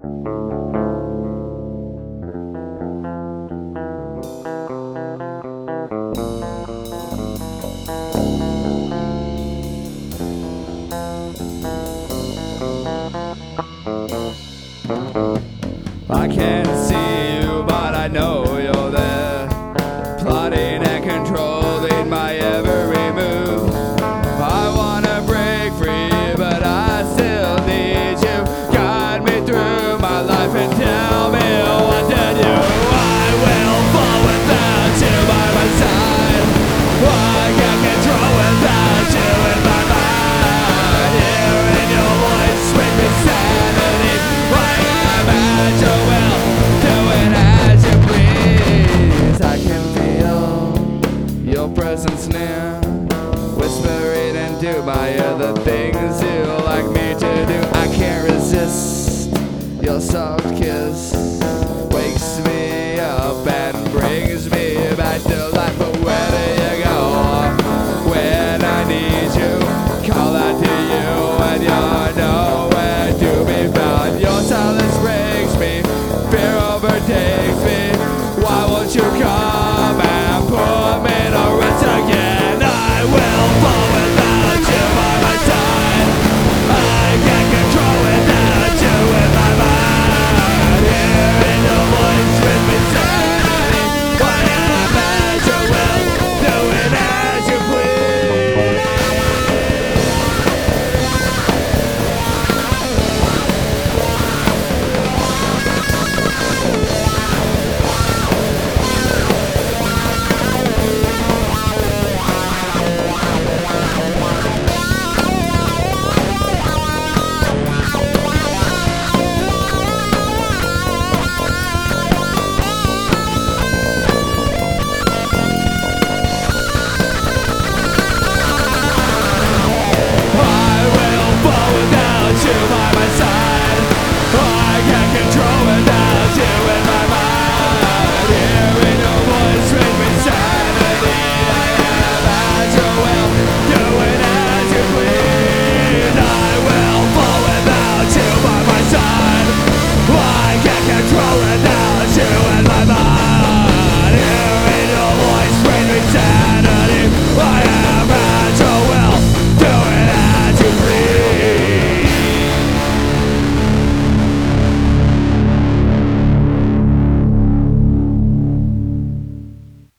I can't see you, but I know you're there, plotting and controlling my every move. I wanna break free, but I still need you. Guide me through my life and tell me what to do. I will fall without you by my side. I can't control without you in my mind. Hearing your voice bring me sanity. I am at your will, doing as you please. I can feel your presence near, whispering into my ear the things you like me to do. I can't resist your soft kiss, wakes me up.